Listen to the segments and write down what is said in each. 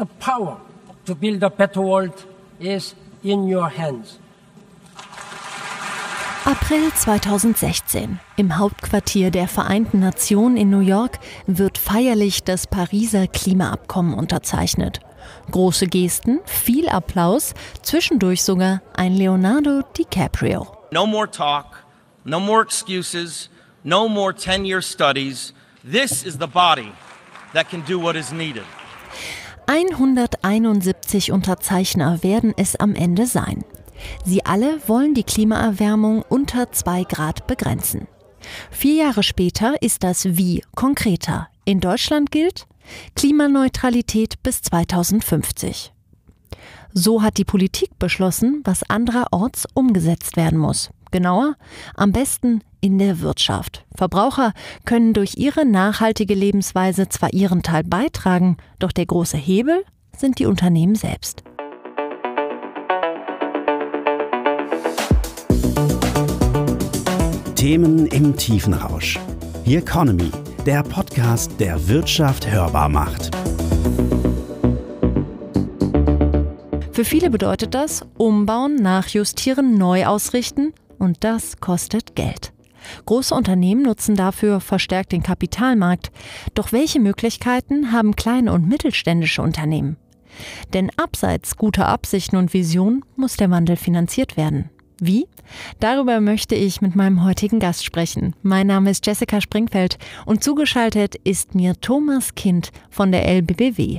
The power to build a better world is in your hands. April 2016. Im Hauptquartier der Vereinten Nationen in New York wird feierlich das Pariser Klimaabkommen unterzeichnet. Große Gesten, viel Applaus, zwischendurch sogar ein Leonardo DiCaprio. No more talk, no more excuses, no more 10-year studies. This is the body that can do what is needed. 171 Unterzeichner werden es am Ende sein. Sie alle wollen die Klimaerwärmung unter 2 Grad begrenzen. 4 Jahre später ist das Wie konkreter. In Deutschland gilt Klimaneutralität bis 2050. So hat die Politik beschlossen, was andererorts umgesetzt werden muss. Genauer, am besten in der Wirtschaft. Verbraucher können durch ihre nachhaltige Lebensweise zwar ihren Teil beitragen, doch der große Hebel sind die Unternehmen selbst. Themen im Tiefenrausch. The Economy, der Podcast, der Wirtschaft hörbar macht. Für viele bedeutet das umbauen, nachjustieren, neu ausrichten und das kostet Geld. Große Unternehmen nutzen dafür verstärkt den Kapitalmarkt. Doch welche Möglichkeiten haben kleine und mittelständische Unternehmen? Denn abseits guter Absichten und Visionen muss der Wandel finanziert werden. Wie? Darüber möchte ich mit meinem heutigen Gast sprechen. Mein Name ist Jessica Springfeld und zugeschaltet ist mir Thomas Kind von der LBBW.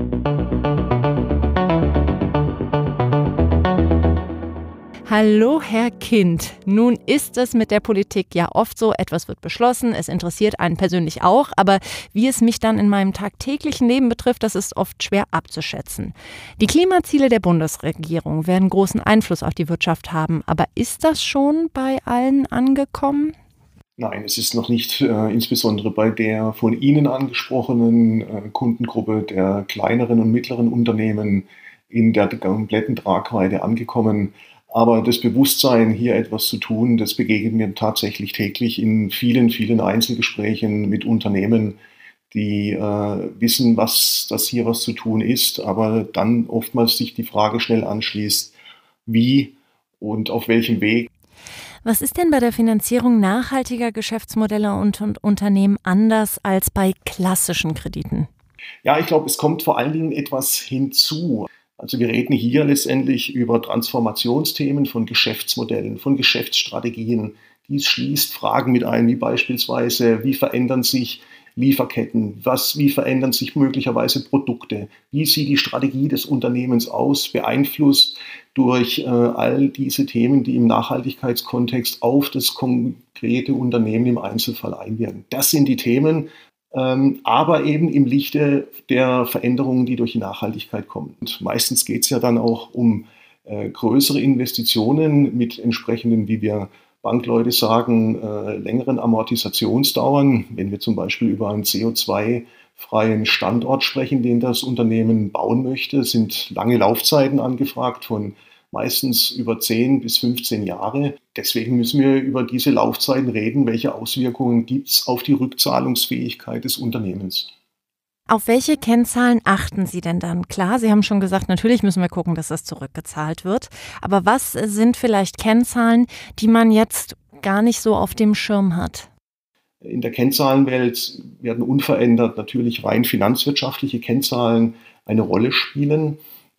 Hallo, Herr Kind. Nun ist es mit der Politik ja oft so, etwas wird beschlossen, es interessiert einen persönlich auch, aber wie es mich dann in meinem tagtäglichen Leben betrifft, das ist oft schwer abzuschätzen. Die Klimaziele der Bundesregierung werden großen Einfluss auf die Wirtschaft haben, aber ist das schon bei allen angekommen? Nein, es ist noch nicht insbesondere bei der von Ihnen angesprochenen Kundengruppe der kleineren und mittleren Unternehmen in der kompletten Tragweite angekommen. Aber das Bewusstsein, hier etwas zu tun, das begegnet mir tatsächlich täglich in vielen, vielen Einzelgesprächen mit Unternehmen, die wissen, dass hier was zu tun ist, aber dann oftmals sich die Frage schnell anschließt, wie und auf welchem Weg. Was ist denn bei der Finanzierung nachhaltiger Geschäftsmodelle und Unternehmen anders als bei klassischen Krediten? Ja, ich glaube, es kommt vor allen Dingen etwas hinzu. Also wir reden hier letztendlich über Transformationsthemen von Geschäftsmodellen, von Geschäftsstrategien. Dies schließt Fragen mit ein, wie beispielsweise, wie verändern sich Lieferketten, wie verändern sich möglicherweise Produkte, wie sieht die Strategie des Unternehmens aus, beeinflusst durch all diese Themen, die im Nachhaltigkeitskontext auf das konkrete Unternehmen im Einzelfall einwirken. Das sind die Themen, aber eben im Lichte der Veränderungen, die durch die Nachhaltigkeit kommen. Und meistens geht es ja dann auch um größere Investitionen mit entsprechenden, wie wir Bankleute sagen, längeren Amortisationsdauern. Wenn wir zum Beispiel über einen CO2-freien Standort sprechen, den das Unternehmen bauen möchte, sind lange Laufzeiten angefragt von meistens über 10 bis 15 Jahre. Deswegen müssen wir über diese Laufzeiten reden. Welche Auswirkungen gibt es auf die Rückzahlungsfähigkeit des Unternehmens? Auf welche Kennzahlen achten Sie denn dann? Klar, Sie haben schon gesagt, natürlich müssen wir gucken, dass das zurückgezahlt wird. Aber was sind vielleicht Kennzahlen, die man jetzt gar nicht so auf dem Schirm hat? In der Kennzahlenwelt werden unverändert natürlich rein finanzwirtschaftliche Kennzahlen eine Rolle spielen.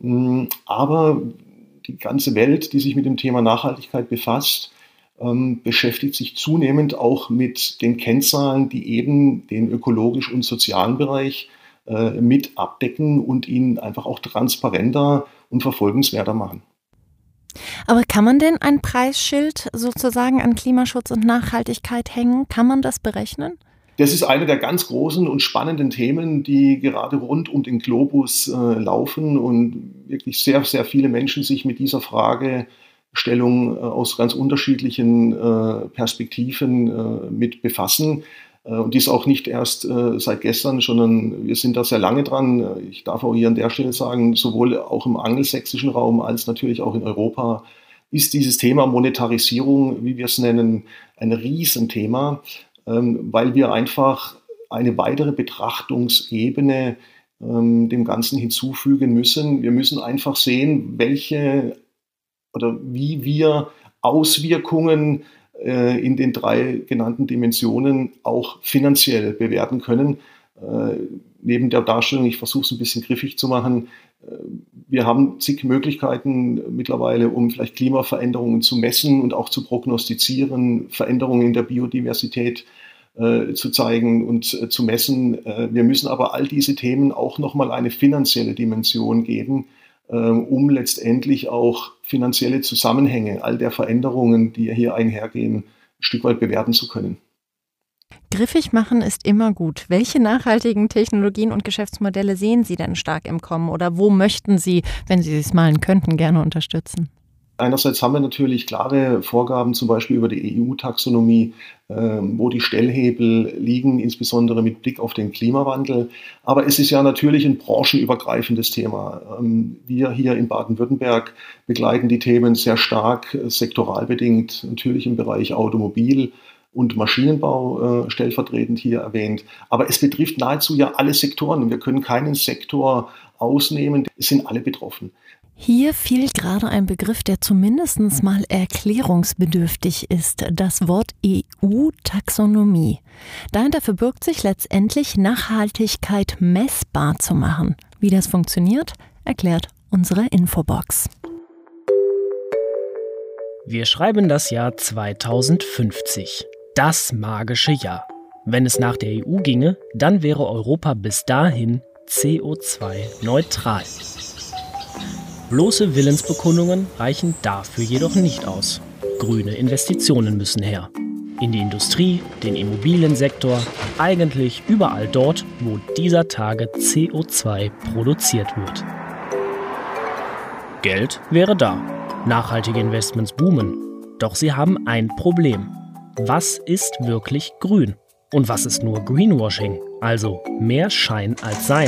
Aber die ganze Welt, die sich mit dem Thema Nachhaltigkeit befasst, beschäftigt sich zunehmend auch mit den Kennzahlen, die eben den ökologisch und sozialen Bereich mit abdecken und ihn einfach auch transparenter und verfolgenswerter machen. Aber kann man denn ein Preisschild sozusagen an Klimaschutz und Nachhaltigkeit hängen? Kann man das berechnen? Das ist eine der ganz großen und spannenden Themen, die gerade rund um den Globus laufen und wirklich sehr, sehr viele Menschen sich mit dieser Fragestellung aus ganz unterschiedlichen Perspektiven mit befassen. Und dies auch nicht erst seit gestern, sondern wir sind da sehr lange dran. Ich darf auch hier an der Stelle sagen, sowohl auch im angelsächsischen Raum als natürlich auch in Europa ist dieses Thema Monetarisierung, wie wir es nennen, ein Riesenthema, weil wir einfach eine weitere Betrachtungsebene dem Ganzen hinzufügen müssen. Wir müssen einfach sehen, wie wir Auswirkungen in den 3 genannten Dimensionen auch finanziell bewerten können. Neben der Darstellung, ich versuche es ein bisschen griffig zu machen, wir haben zig Möglichkeiten mittlerweile, um vielleicht Klimaveränderungen zu messen und auch zu prognostizieren, Veränderungen in der Biodiversität zu zeigen und zu messen. Wir müssen aber all diese Themen auch nochmal eine finanzielle Dimension geben, um letztendlich auch finanzielle Zusammenhänge all der Veränderungen, die hier einhergehen, ein Stück weit bewerten zu können. Griffig machen ist immer gut. Welche nachhaltigen Technologien und Geschäftsmodelle sehen Sie denn stark im Kommen oder wo möchten Sie, wenn Sie es malen könnten, gerne unterstützen? Einerseits haben wir natürlich klare Vorgaben, zum Beispiel über die EU-Taxonomie, wo die Stellhebel liegen, insbesondere mit Blick auf den Klimawandel. Aber es ist ja natürlich ein branchenübergreifendes Thema. Wir hier in Baden-Württemberg begleiten die Themen sehr stark sektoral bedingt, natürlich im Bereich Automobil und Maschinenbau stellvertretend hier erwähnt. Aber es betrifft nahezu ja alle Sektoren. Wir können keinen Sektor ausnehmen. Es sind alle betroffen. Hier fiel gerade ein Begriff, der zumindest mal erklärungsbedürftig ist, das Wort EU-Taxonomie. Dahinter verbirgt sich letztendlich Nachhaltigkeit messbar zu machen. Wie das funktioniert, erklärt unsere Infobox. Wir schreiben das Jahr 2050. Das magische Jahr. Wenn es nach der EU ginge, dann wäre Europa bis dahin CO2-neutral. Bloße Willensbekundungen reichen dafür jedoch nicht aus. Grüne Investitionen müssen her. In die Industrie, den Immobiliensektor, eigentlich überall dort, wo dieser Tage CO2 produziert wird. Geld wäre da. Nachhaltige Investments boomen. Doch sie haben ein Problem. Was ist wirklich grün? Und was ist nur Greenwashing? Also mehr Schein als Sein.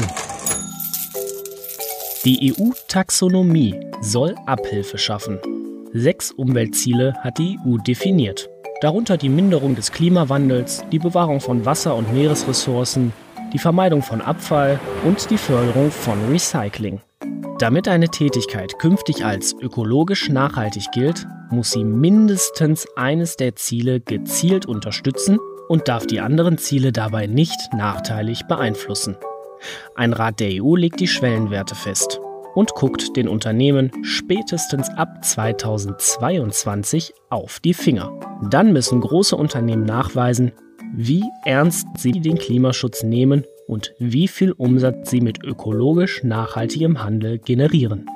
Die EU-Taxonomie soll Abhilfe schaffen. 6 Umweltziele hat die EU definiert. Darunter die Minderung des Klimawandels, die Bewahrung von Wasser- und Meeresressourcen, die Vermeidung von Abfall und die Förderung von Recycling. Damit eine Tätigkeit künftig als ökologisch nachhaltig gilt, muss sie mindestens eines der Ziele gezielt unterstützen und darf die anderen Ziele dabei nicht nachteilig beeinflussen. Ein Rat der EU legt die Schwellenwerte fest und guckt den Unternehmen spätestens ab 2022 auf die Finger. Dann müssen große Unternehmen nachweisen, wie ernst sie den Klimaschutz nehmen und wie viel Umsatz sie mit ökologisch nachhaltigem Handel generieren.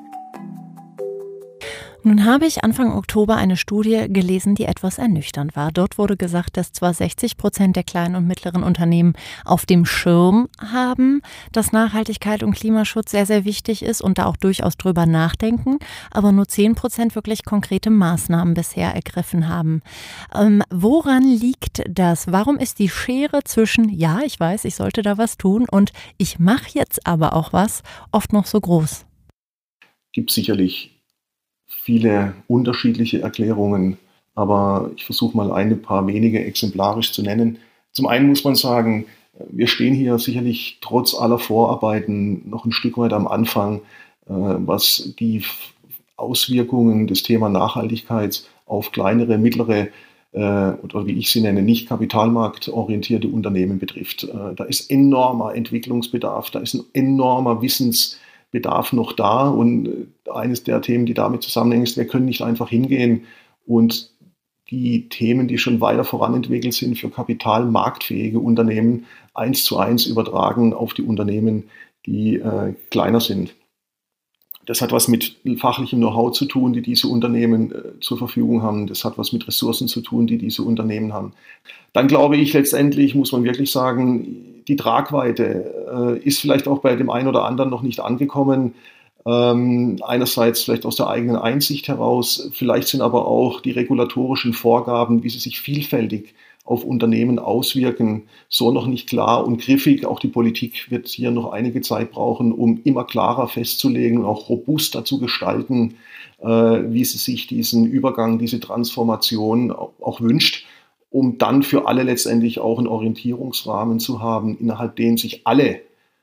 Nun habe ich Anfang Oktober eine Studie gelesen, die etwas ernüchternd war. Dort wurde gesagt, dass zwar 60% der kleinen und mittleren Unternehmen auf dem Schirm haben, dass Nachhaltigkeit und Klimaschutz sehr, sehr wichtig ist und da auch durchaus drüber nachdenken, aber nur 10% wirklich konkrete Maßnahmen bisher ergriffen haben. Woran liegt das? Warum ist die Schere zwischen, ja, ich weiß, ich sollte da was tun und ich mache jetzt aber auch was, oft noch so groß? Gibt sicherlich viele unterschiedliche Erklärungen, aber ich versuche mal ein paar wenige exemplarisch zu nennen. Zum einen muss man sagen, wir stehen hier sicherlich trotz aller Vorarbeiten noch ein Stück weit am Anfang, was die Auswirkungen des Thema Nachhaltigkeit auf kleinere, mittlere oder wie ich sie nenne, nicht kapitalmarktorientierte Unternehmen betrifft. Da ist enormer Entwicklungsbedarf, da ist ein enormer Wissensbedarf noch da und eines der Themen, die damit zusammenhängen, ist, wir können nicht einfach hingehen und die Themen, die schon weiter voranentwickelt sind, für kapitalmarktfähige Unternehmen 1:1 übertragen auf die Unternehmen, die kleiner sind. Das hat was mit fachlichem Know-how zu tun, die diese Unternehmen zur Verfügung haben. Das hat was mit Ressourcen zu tun, die diese Unternehmen haben. Dann glaube ich, letztendlich muss man wirklich sagen, die Tragweite ist vielleicht auch bei dem einen oder anderen noch nicht angekommen. Einerseits vielleicht aus der eigenen Einsicht heraus, vielleicht sind aber auch die regulatorischen Vorgaben, wie sie sich vielfältig auf Unternehmen auswirken, so noch nicht klar und griffig. Auch die Politik wird hier noch einige Zeit brauchen, um immer klarer festzulegen und auch robuster zu gestalten, wie sie sich diesen Übergang, diese Transformation auch wünscht, um dann für alle letztendlich auch einen Orientierungsrahmen zu haben, innerhalb denen sich alle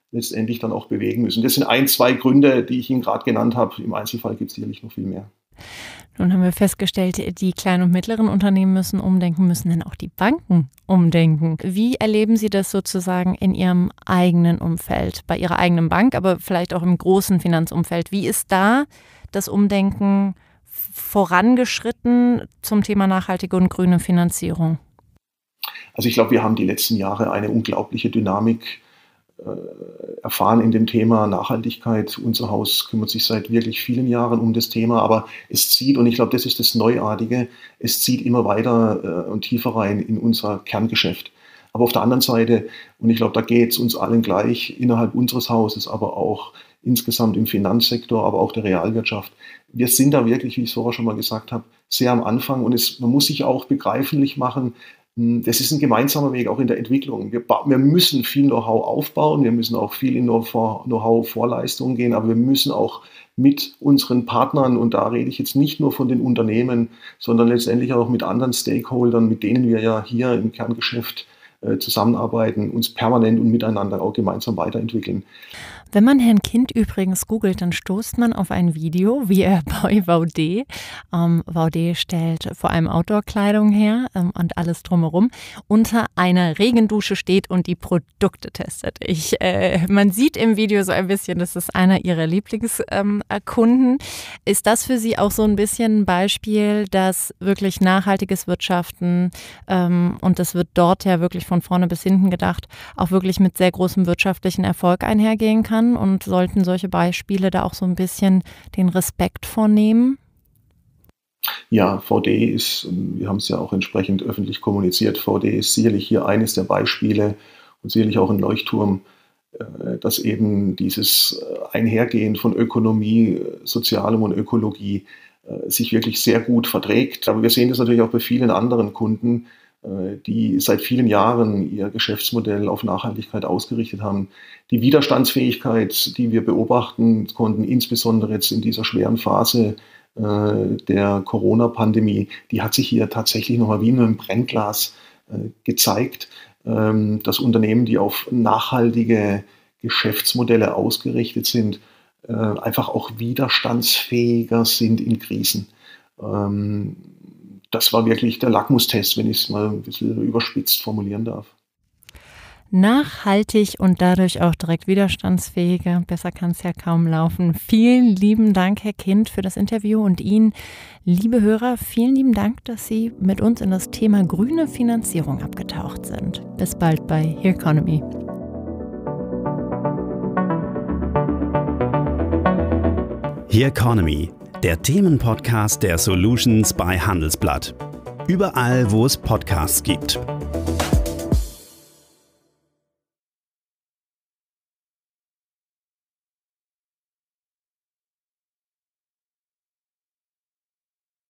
letztendlich dann auch bewegen müssen. Das sind 2 Gründe, die ich Ihnen gerade genannt habe. Im Einzelfall gibt es sicherlich noch viel mehr. Nun haben wir festgestellt, die kleinen und mittleren Unternehmen müssen umdenken, müssen dann auch die Banken umdenken. Wie erleben Sie das sozusagen in Ihrem eigenen Umfeld, bei Ihrer eigenen Bank, aber vielleicht auch im großen Finanzumfeld? Wie ist da das Umdenken vorangeschritten zum Thema nachhaltige und grüne Finanzierung? Also ich glaube, wir haben die letzten Jahre eine unglaubliche Dynamik erfahren in dem Thema Nachhaltigkeit. Unser Haus kümmert sich seit wirklich vielen Jahren um das Thema, aber es zieht, und ich glaube, das ist das Neuartige, es zieht immer weiter und tiefer rein in unser Kerngeschäft. Aber auf der anderen Seite, und ich glaube, da geht es uns allen gleich, innerhalb unseres Hauses, aber auch insgesamt im Finanzsektor, aber auch der Realwirtschaft, wir sind da wirklich, wie ich es vorher schon mal gesagt habe, sehr am Anfang, und man muss sich auch begreiflich machen, das ist ein gemeinsamer Weg, auch in der Entwicklung. Wir müssen viel Know-how aufbauen, wir müssen auch viel in Know-how-Vorleistungen gehen, aber wir müssen auch mit unseren Partnern, und da rede ich jetzt nicht nur von den Unternehmen, sondern letztendlich auch mit anderen Stakeholdern, mit denen wir ja hier im Kerngeschäft zusammenarbeiten, uns permanent und miteinander auch gemeinsam weiterentwickeln. Wenn man Herrn Kind übrigens googelt, dann stoßt man auf ein Video, wie er bei Vaude, Vaude stellt vor allem Outdoor-Kleidung her und alles drumherum, unter einer Regendusche steht und die Produkte testet. Man sieht im Video so ein bisschen, das ist einer ihrer Lieblingskunden. Ist das für Sie auch so ein bisschen ein Beispiel, dass wirklich nachhaltiges Wirtschaften, und das wird dort ja wirklich von vorne bis hinten gedacht, auch wirklich mit sehr großem wirtschaftlichen Erfolg einhergehen kann? Und sollten solche Beispiele da auch so ein bisschen den Respekt vornehmen? Ja, VD ist, wir haben es ja auch entsprechend öffentlich kommuniziert, VD ist sicherlich hier eines der Beispiele und sicherlich auch ein Leuchtturm, dass eben dieses Einhergehen von Ökonomie, Sozialem und Ökologie sich wirklich sehr gut verträgt. Aber wir sehen das natürlich auch bei vielen anderen Kunden, die seit vielen Jahren ihr Geschäftsmodell auf Nachhaltigkeit ausgerichtet haben. Die Widerstandsfähigkeit, die wir beobachten konnten, insbesondere jetzt in dieser schweren Phase der Corona-Pandemie, die hat sich hier tatsächlich nochmal wie in einem Brennglas gezeigt, dass Unternehmen, die auf nachhaltige Geschäftsmodelle ausgerichtet sind, einfach auch widerstandsfähiger sind in Krisen. Das war wirklich der Lackmustest, wenn ich es mal ein bisschen überspitzt formulieren darf. Nachhaltig und dadurch auch direkt widerstandsfähiger. Besser kann es ja kaum laufen. Vielen lieben Dank, Herr Kind, für das Interview, und Ihnen, liebe Hörer, vielen lieben Dank, dass Sie mit uns in das Thema grüne Finanzierung abgetaucht sind. Bis bald bei Here Economy. Here Economy, der Themenpodcast der Solutions bei Handelsblatt. Überall, wo es Podcasts gibt.